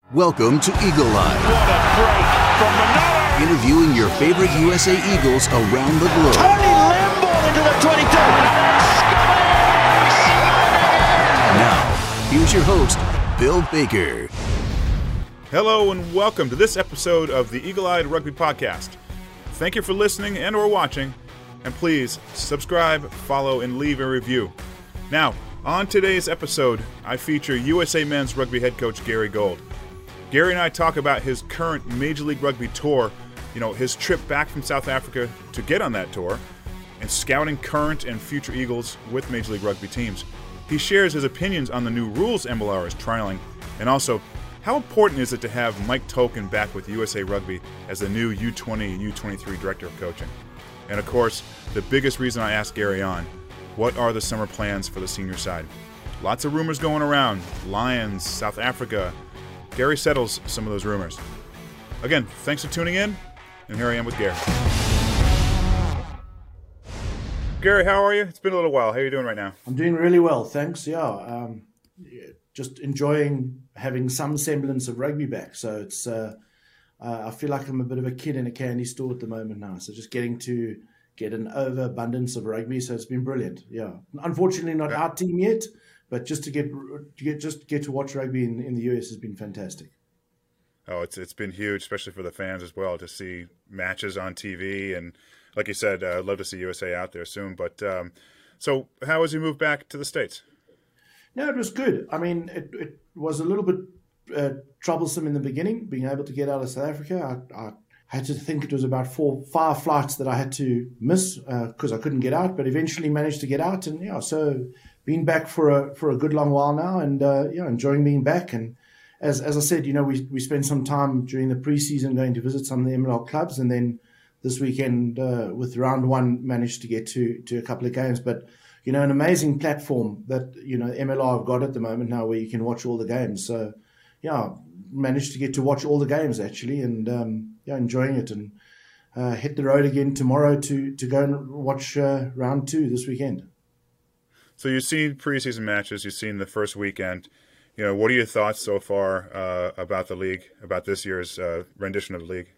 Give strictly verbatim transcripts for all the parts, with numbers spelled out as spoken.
Welcome to Eagle Eye. What a break from Manolo. Interviewing your favorite U S A Eagles around the globe. Tony Lamb into the twenty-two. Now, here's your host, Bill Baker. Hello and welcome to this episode of the Eagle Eye Rugby Podcast. Thank you for listening and or watching, and please subscribe, follow, and leave a review. Now, on today's episode, I feature U S A Men's Rugby head coach Gary Gold. Gary and I talk about his current Major League Rugby tour, you know, his trip back from South Africa to get on that tour, and scouting current and future Eagles with Major League Rugby teams. He shares his opinions on the new rules M L R is trialing, and also how important is it to have Mike Tolkin back with U S A Rugby as the new U twenty and U twenty-three director of coaching. And of course, the biggest reason I asked Gary on, what are the summer plans for the senior side? Lots of rumors going around, Lions, South Africa. Gary settles some of those rumors. Again, thanks for tuning in, and here I am with Gary. Gary, how are you? It's been a little while. How are you doing right now? I'm doing really well, thanks. Yeah, um, just enjoying having some semblance of rugby back. So it's, uh, uh, I feel like I'm a bit of a kid in a candy store at the moment now. So just getting to get an overabundance of rugby. So it's been brilliant. Yeah, unfortunately not yeah. our team yet, but just to get to get just get to watch rugby in, in the U S has been fantastic. Oh, it's it's been huge, especially for the fans as well, to see matches on T V. And like you said, uh, I'd love to see U S A out there soon. But um, so how has you moved back to the States? No, it was good. I mean, it, it was a little bit uh, troublesome in the beginning, being able to get out of South Africa. I, I had to think it was about four, five flights that I had to miss because uh, I couldn't get out, but eventually managed to get out. And yeah, so been back for a for a good long while now, and uh, yeah, enjoying being back. And as as I said, you know, we we spent some time during the preseason going to visit some of the M L R clubs, and then this weekend uh, with round one managed to get to to a couple of games. But you know, an amazing platform that you know M L R have got at the moment now, where you can watch all the games. So yeah, managed to get to watch all the games actually, and um, yeah, enjoying it, and uh, hit the road again tomorrow to to go and watch uh, round two this weekend. So you've seen preseason matches, you've seen the first weekend. You know, what are your thoughts so far uh, about the league, about this year's uh, rendition of the league?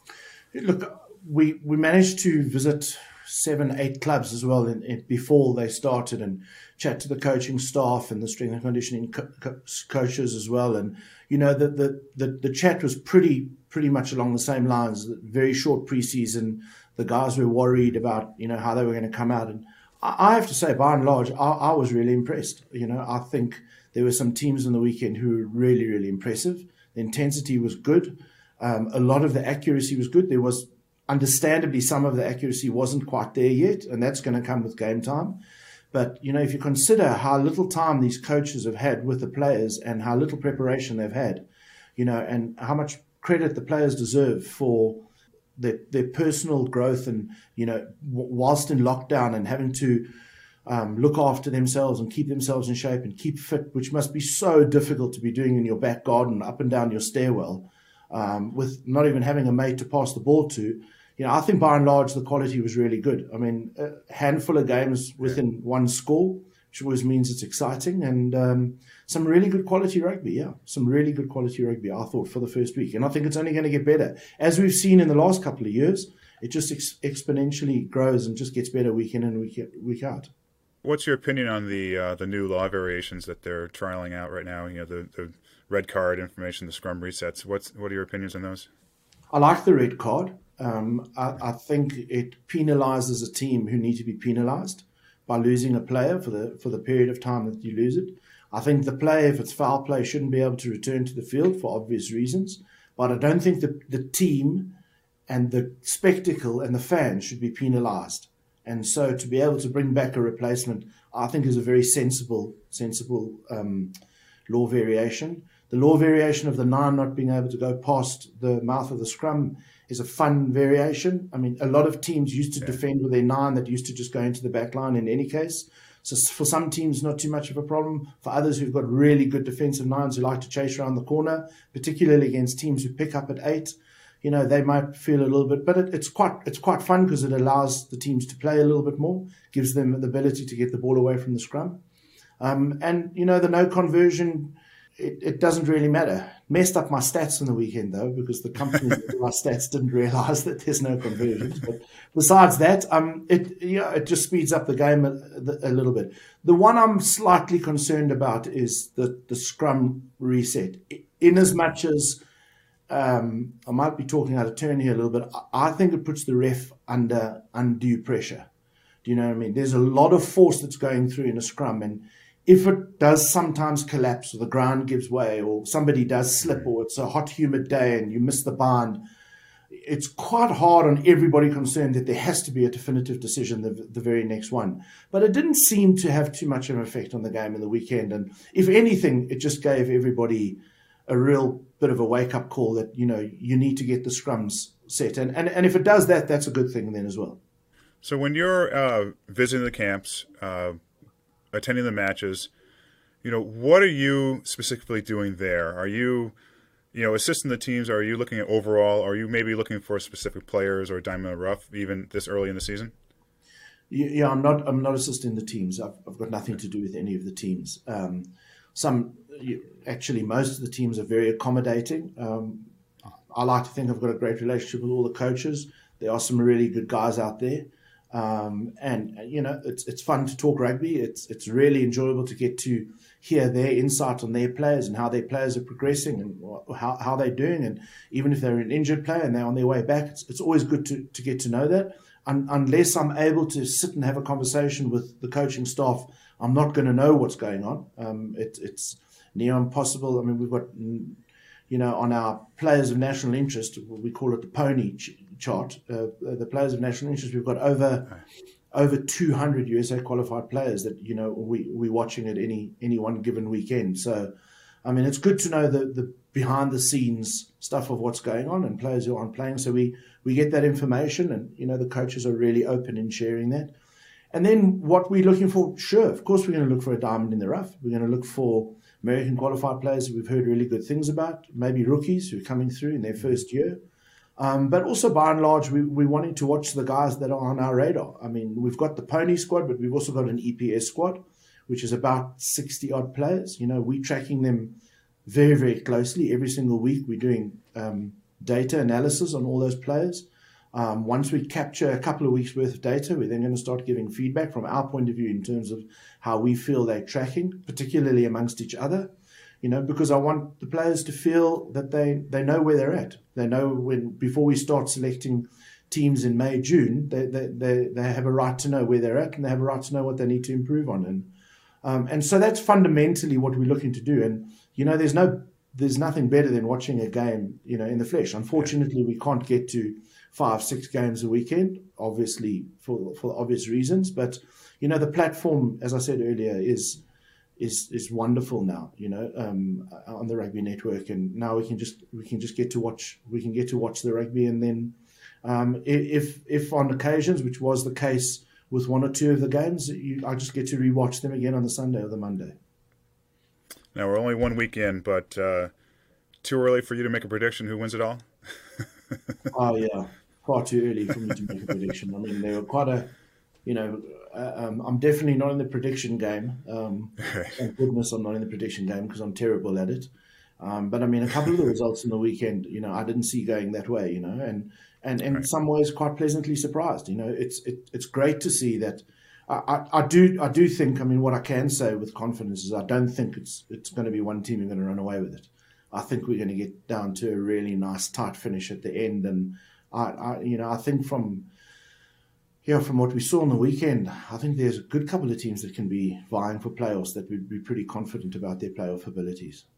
Look, we we managed to visit seven, eight clubs as well in, in, before they started, and chat to the coaching staff and the strength and conditioning co- co- coaches as well. And you know, the, the the the chat was pretty pretty much along the same lines. Very short preseason. The guys were worried about you know how they were going to come out, and I have to say, by and large, I, I was really impressed. You know, I think there were some teams on the weekend who were really, really impressive. The intensity was good. Um, a lot of the accuracy was good. There was, understandably, some of the accuracy wasn't quite there yet, and that's going to come with game time. But, you know, if you consider how little time these coaches have had with the players and how little preparation they've had, you know, and how much credit the players deserve for Their, their personal growth, and you know, whilst in lockdown and having to um, look after themselves and keep themselves in shape and keep fit, which must be so difficult to be doing in your back garden, up and down your stairwell, um, with not even having a mate to pass the ball to. You know, I think by and large the quality was really good. I mean, a handful of games within one score, which always means it's exciting, and um, some really good quality rugby, yeah. Some really good quality rugby, I thought, for the first week. And I think it's only going to get better. As we've seen in the last couple of years, it just ex- exponentially grows and just gets better week in and week, week out. What's your opinion on the uh, the new law variations that they're trialing out right now? You know, the, the red card information, the scrum resets. What's What are your opinions on those? I like the red card. Um, I, I think it penalises a team who need to be penalised by losing a player for the for the period of time that you lose it. I think the player, if it's foul play, shouldn't be able to return to the field for obvious reasons. But I don't think the, the team and the spectacle and the fans should be penalised. And so to be able to bring back a replacement, I think is a very sensible, sensible um, law variation. The law variation of the nine not being able to go past the mouth of the scrum is a fun variation. I mean, a lot of teams used to yeah. defend with their nine that used to just go into the back line in any case. So for some teams, not too much of a problem. For others who've got really good defensive nines who like to chase around the corner, particularly against teams who pick up at eight, you know, they might feel a little bit. But it, it's quite it's quite fun because it allows the teams to play a little bit more, gives them the ability to get the ball away from the scrum. Um, and, you know, the no conversion, it, it doesn't really matter. Messed up my stats on the weekend, though, because the company that do our stats didn't realize that there's no conversions. But besides that, um, it yeah, it just speeds up the game a, a little bit. The one I'm slightly concerned about is the, the scrum reset. In as much as um, I might be talking out of turn here a little bit, I think it puts the ref under undue pressure. Do you know what I mean? There's a lot of force that's going through in a scrum, and if it does sometimes collapse or the ground gives way or somebody does slip or it's a hot, humid day and you miss the bind, it's quite hard on everybody concerned that there has to be a definitive decision the, the very next one. But it didn't seem to have too much of an effect on the game in the weekend. And if anything, it just gave everybody a real bit of a wake-up call that, you know, you need to get the scrums set. And, and, and if it does that, that's a good thing then as well. So when you're uh, visiting the camps, uh, attending the matches, you know, what are you specifically doing there? Are you, you know, assisting the teams? Are you looking at overall? Are you maybe looking for specific players or diamond in the rough even this early in the season? Yeah, I'm not. I'm not assisting the teams. I've, I've got nothing to do with any of the teams. Um, some, actually, most of the teams are very accommodating. Um, I like to think I've got a great relationship with all the coaches. There are some really good guys out there. Um, and, you know, it's it's fun to talk rugby. It's it's really enjoyable to get to hear their insight on their players and how their players are progressing and how, how they're doing. And even if they're an injured player and they're on their way back, it's, it's always good to, to get to know that. Un, unless I'm able to sit and have a conversation with the coaching staff, I'm not going to know what's going on. Um, it, it's near impossible. I mean, we've got, you know, on our players of national interest, we call it the pony ch- chart, uh, the players of national interest, we've got over over two hundred U S A qualified players that, you know, we, we're watching at any any one given weekend. So, I mean, it's good to know the, the behind-the-scenes stuff of what's going on and players who aren't playing. So we, we get that information and, you know, the coaches are really open in sharing that. And then what we're looking for, sure, of course we're going to look for a diamond in the rough. We're going to look for American qualified players that we've heard really good things about, maybe rookies who are coming through in their first year. Um, but also, by and large, we, we're wanting to watch the guys that are on our radar. I mean, we've got the pony squad, but we've also got an E P S squad, which is about sixty-odd players. You know, we're tracking them very, very closely. Every single week, we're doing um, data analysis on all those players. Um, once we capture a couple of weeks' worth of data, we're then going to start giving feedback from our point of view in terms of how we feel they're tracking, particularly amongst each other. You know, because I want the players to feel that they, they know where they're at. They know when, before we start selecting teams in May, June, they, they, they, they have a right to know where they're at and they have a right to know what they need to improve on. And um, and so that's fundamentally what we're looking to do. And, you know, there's no there's nothing better than watching a game, you know, in the flesh. Unfortunately, we can't get to five, six games a weekend, obviously for, for obvious reasons. But, you know, the platform, as I said earlier, is is is wonderful now, you know, um, on the Rugby Network, and now we can just we can just get to watch we can get to watch the rugby, and then um, if if on occasions, which was the case with one or two of the games, you, I just get to rewatch them again on the Sunday or the Monday. Now we're only one week in, but uh, too early for you to make a prediction who wins it all? Oh yeah, far too early for me to make a prediction. I mean, they were quite a, you know. Um, I'm definitely not in the prediction game. Um, thank goodness I'm not in the prediction game because I'm terrible at it. Um, but I mean, a couple of the results in the weekend, you know, I didn't see going that way, you know, and and, and in right. some ways quite pleasantly surprised. You know, it's it, it's great to see that. I, I, I do I do think. I mean, what I can say with confidence is I don't think it's it's going to be one team who's going to run away with it. I think we're going to get down to a really nice tight finish at the end, and I, I you know I think from. Yeah, from what we saw on the weekend, I think there's a good couple of teams that can be vying for playoffs that would be pretty confident about their playoff abilities.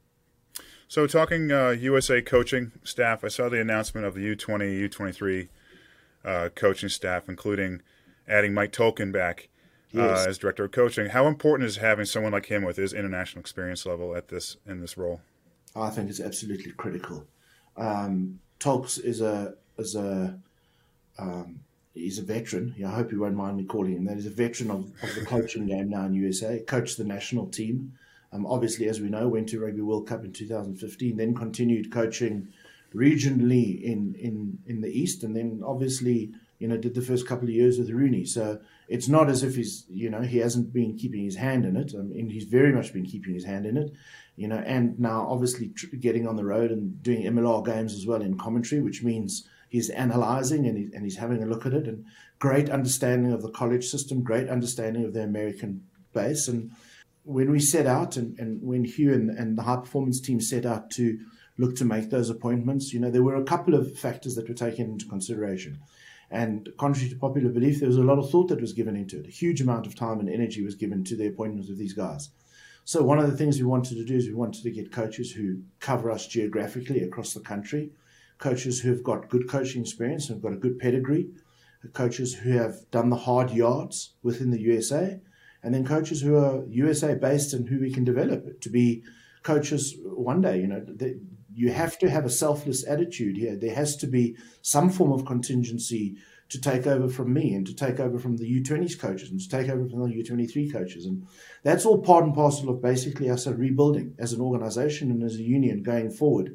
So talking uh, U S A coaching staff, I saw the announcement of the U twenty, U twenty-three uh, coaching staff, including adding Mike Tolkien back yes. uh, as director of coaching. How important is having someone like him with his international experience level at this in this role? I think it's absolutely critical. Um, Tolks is a is a um, He's a veteran. Yeah, I hope you won't mind me calling him that. He's a veteran of, of the coaching game now in U S A. Coached the national team. Um, obviously, as we know, went to Rugby World Cup in two thousand fifteen. Then continued coaching regionally in, in, in the East, and then obviously, you know, did the first couple of years with Rooney. So it's not as if he's, you know, he hasn't been keeping his hand in it. I mean, he's very much been keeping his hand in it. you know, and now obviously tr- getting on the road and doing M L R games as well in commentary, which means he's analysing and, he, and he's having a look at it, and great understanding of the college system, great understanding of the American base. And when we set out and, and when Hugh and, and the high performance team set out to look to make those appointments, you know, there were a couple of factors that were taken into consideration. And contrary to popular belief, there was a lot of thought that was given into it. A huge amount of time and energy was given to the appointments of these guys. So one of the things we wanted to do is we wanted to get coaches who cover us geographically across the country, coaches who have got good coaching experience and have got a good pedigree, coaches who have done the hard yards within the U S A, and then coaches who are U S A based and who we can develop to be coaches one day. You know, they, you have to have a selfless attitude here. There has to be some form of contingency to take over from me and to take over from the U twenties coaches and to take over from the U twenty-three coaches. And that's all part and parcel of basically us rebuilding as an organization and as a union going forward.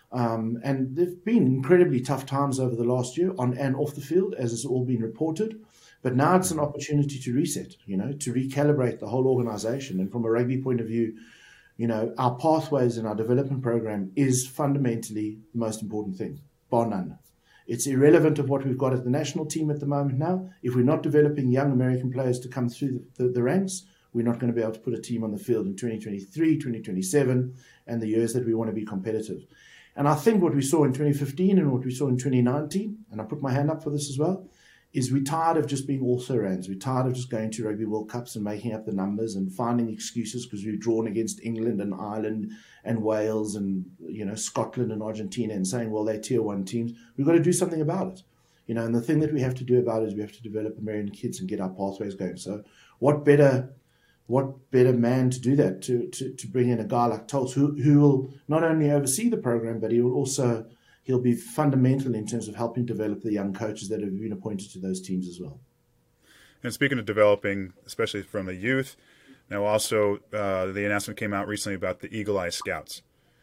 Um, and there've been incredibly tough times over the last year on and off the field, as has all been reported. But now it's an opportunity to reset, you know, to recalibrate the whole organization. And from a rugby point of view, you know, our pathways and our development program is fundamentally the most important thing, bar none. It's irrelevant of what we've got at the national team at the moment now. If we're not developing young American players to come through the, the, the ranks, we're not going to be able to put a team on the field in twenty twenty-three, twenty twenty-seven, and the years that we want to be competitive. And I think what we saw in twenty fifteen and what we saw in twenty nineteen, and I put my hand up for this as well, is we're tired of just being also-rans. We're tired of just going to Rugby World Cups and making up the numbers and finding excuses because we've drawn against England and Ireland and Wales and, you know, Scotland and Argentina and saying, well, they're tier one teams. We've got to do something about it. You know, and the thing that we have to do about it is we have to develop American kids and get our pathways going. So what better what better man to do that, to to, to bring in a guy like Tulse, who, who will not only oversee the program, but he will also he'll be fundamental in terms of helping develop the young coaches that have been appointed to those teams as well. And speaking of developing, especially from the youth, now also uh, the announcement came out recently about the Eagle Eye Scouts.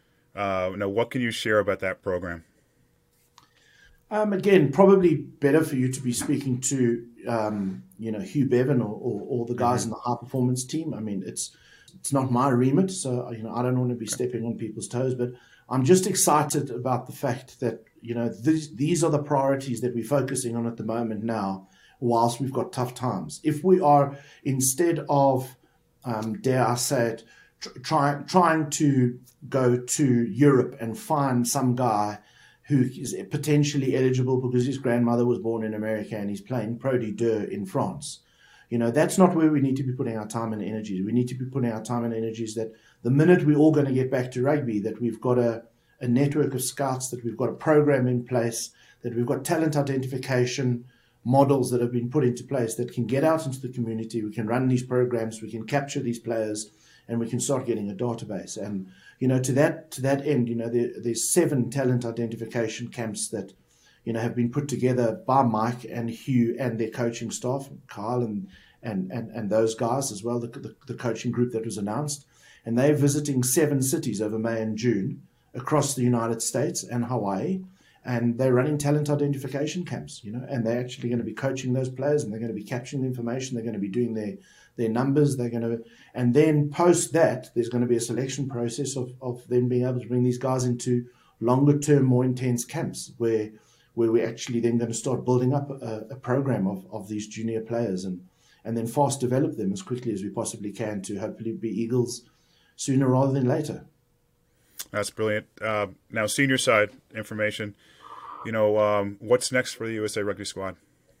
Uh, now, what can you share about that program? Um, again, probably better for you to be speaking to, um, you know, Hugh Bevan or, or, or the guys mm-hmm. in the high performance team. I mean, it's it's not my remit, so you know I don't want to be stepping on people's toes, but I'm just excited about the fact that, you know, these, these are the priorities that we're focusing on at the moment now, whilst we've got tough times. If we are, instead of, um, dare I say it, tr- try, trying to go to Europe and find some guy who is potentially eligible because his grandmother was born in America and he's playing Pro D deux in France, you know, that's not where we need to be putting our time and energies. We need to be putting our time and energies that the minute we're all going to get back to rugby, that we've got a, a network of scouts, that we've got a program in place, that we've got talent identification models that have been put into place that can get out into the community. We can run these programs, we can capture these players, and we can start getting a database. And, you know, to that to that end, you know, there, there's seven talent identification camps that, you know, have been put together by Mike and Hugh and their coaching staff, Kyle and and and, and those guys as well, the, the, the coaching group that was announced. And they're visiting seven cities over May and June across the United States and Hawaii. And they're running talent identification camps, you know, and they're actually going to be coaching those players and they're going to be capturing the information. They're going to be doing their, their numbers. They're going to, and then post that, there's going to be a selection process of, of them being able to bring these guys into longer term, more intense camps where, where we're actually then going to start building up a, a program of, of these junior players and, and then fast develop them as quickly as we possibly can to hopefully be Eagles sooner rather than later. That's brilliant. Uh, now, senior side information. You know, um, what's next for the U S A Rugby squad?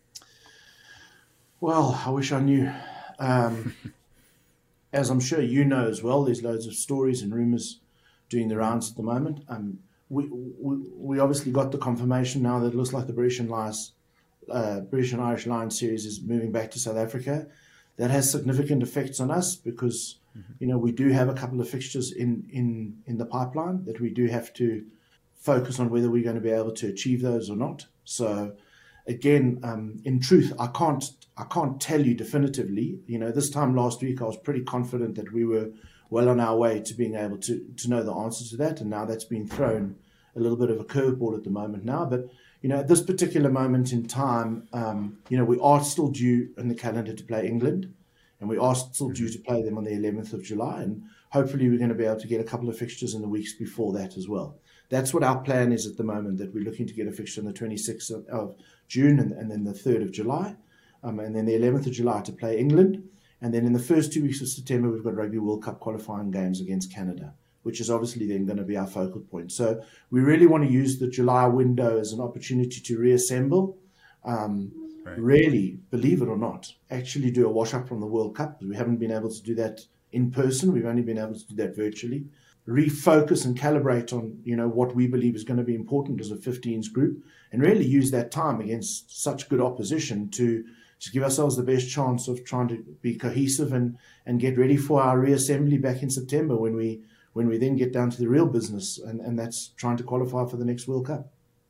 Well, I wish I knew. Um, as I'm sure you know as well, there's loads of stories and rumours doing the rounds at the moment. Um, we, we we obviously got the confirmation now that it looks like the British and Lions, uh, British and Irish Lions series is moving back to South Africa. That has significant effects on us because, mm-hmm. you know, we do have a couple of fixtures in, in, in the pipeline that we do have to focus on whether we're going to be able to achieve those or not. So, again, um, in truth, I can't I can't tell you definitively. You know, this time last week I was pretty confident that we were well on our way to being able to, to know the answer to that, and now that's been thrown a little bit of a curveball at the moment now. But, you know, at this particular moment in time, um, you know, we are still due in the calendar to play England, and we are still due to play them on the eleventh of July, and hopefully we're going to be able to get a couple of fixtures in the weeks before that as well. That's what our plan is at the moment, that we're looking to get a fixture on the twenty-sixth of June and, and then the third of July, um, and then the eleventh of July to play England. And then in the first two weeks of September, we've got Rugby World Cup qualifying games against Canada, which is obviously then going to be our focal point. So we really want to use the July window as an opportunity to reassemble. Um, right. Really, believe it or not, actually do a wash-up from the World Cup. We haven't been able to do that in person. We've only been able to do that virtually. Refocus and calibrate on, you know, what we believe is going to be important as a fifteens group, and really use that time against such good opposition to to give ourselves the best chance of trying to be cohesive and, and get ready for our reassembly back in September when we when we then get down to the real business, and, and that's trying to qualify for the next World Cup.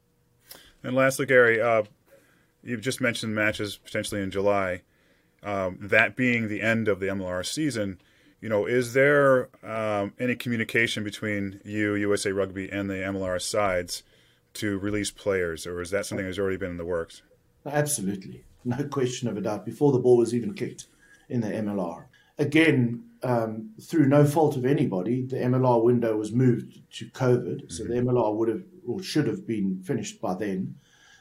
And lastly, Gary, uh, you've just mentioned matches potentially in July. Um, that being the end of the M L R season, you know, is there um, any communication between you, U S A Rugby, and the M L R sides to release players, or is that something that's already been in the works? Absolutely. No question of a doubt. Before the ball was even kicked in the M L R. Again, um, through no fault of anybody, the M L R window was moved to COVID. Mm-hmm. So the M L R would have or should have been finished by then.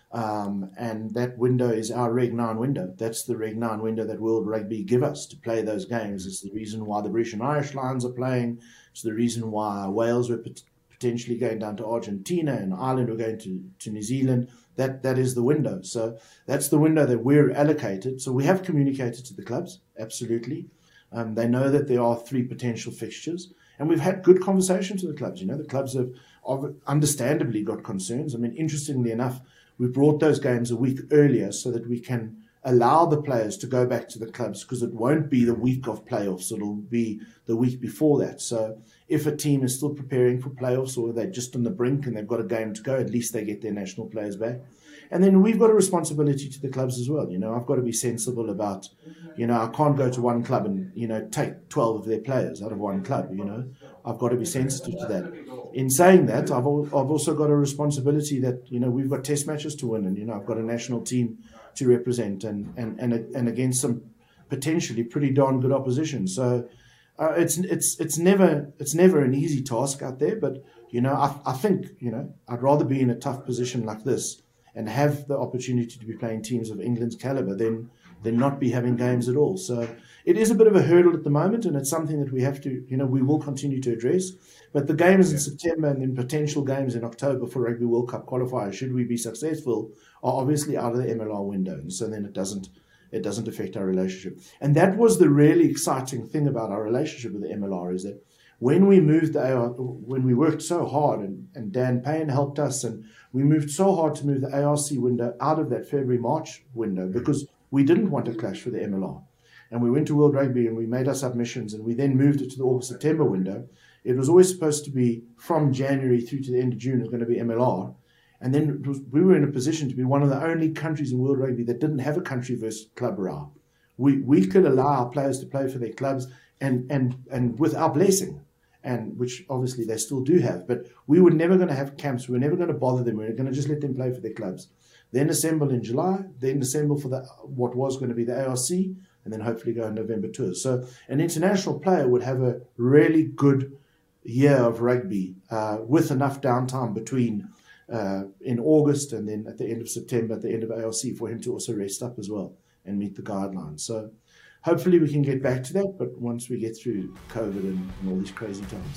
Um, and that window is our Reg nine window. That's the Reg nine window that World Rugby give us to play those games. It's the reason why the British and Irish Lions are playing. It's the reason why Wales were pot- potentially going down to Argentina and Ireland were going to, to New Zealand. That That is the window. So that's the window that we're allocated. So we have communicated to the clubs, absolutely. Um, they know that there are three potential fixtures. And we've had good conversations with the clubs. You know, the clubs have understandably got concerns. I mean, interestingly enough, we brought those games a week earlier so that we can allow the players to go back to the clubs, because it won't be the week of playoffs. It'll be the week before that. So if a team is still preparing for playoffs, or they're just on the brink and they've got a game to go, at least they get their national players back. And then we've got a responsibility to the clubs as well. You know, I've got to be sensible about, you know, I can't go to one club and, you know, take twelve of their players out of one club, you know. I've got to be sensitive to that. In saying that, I've I've also got a responsibility that, you know, we've got test matches to win, and, you know, I've got a national team to represent, and and and, and against some potentially pretty darn good opposition. So uh, it's it's it's never it's never an easy task out there, but, you know, I I think, you know, I'd rather be in a tough position like this and have the opportunity to be playing teams of England's caliber than than not be having games at all. So it is a bit of a hurdle at the moment, and it's something that we have to, you know, we will continue to address. But the games in September and then potential games in October for Rugby World Cup qualifiers, should we be successful, are obviously out of the M L R window. And so then it doesn't it doesn't affect our relationship. And that was the really exciting thing about our relationship with the M L R, is that when we moved the A R, when we worked so hard, and, and Dan Payne helped us, and we moved so hard to move the A R C window out of that February-March window, because we didn't want to clash with the M L R. And we went to World Rugby and we made our submissions, and we then moved it to the August-September window. It was always supposed to be from January through to the end of June, it was going to be M L R. And then it was, we were in a position to be one of the only countries in World Rugby that didn't have a country versus club row. We we could allow our players to play for their clubs, and and and with our blessing, and which obviously they still do have. But we were never going to have camps. We were never going to bother them. We were going to just let them play for their clubs. Then assemble in July, then assemble for the what was going to be the A R C, and then hopefully go on November tours. So an international player would have a really good year of rugby uh, with enough downtime between uh, in August and then at the end of September, at the end of A R C, for him to also rest up as well and meet the guidelines. So hopefully we can get back to that, but once we get through COVID and, and all these crazy times.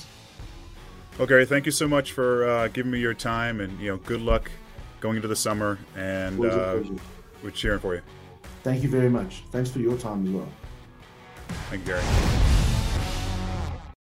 Well, Gary, thank you so much for uh, giving me your time, and, you know, good luck going into the summer, and uh, we're cheering for you. Thank you very much. Thanks for your time as well. Thank you, Gary.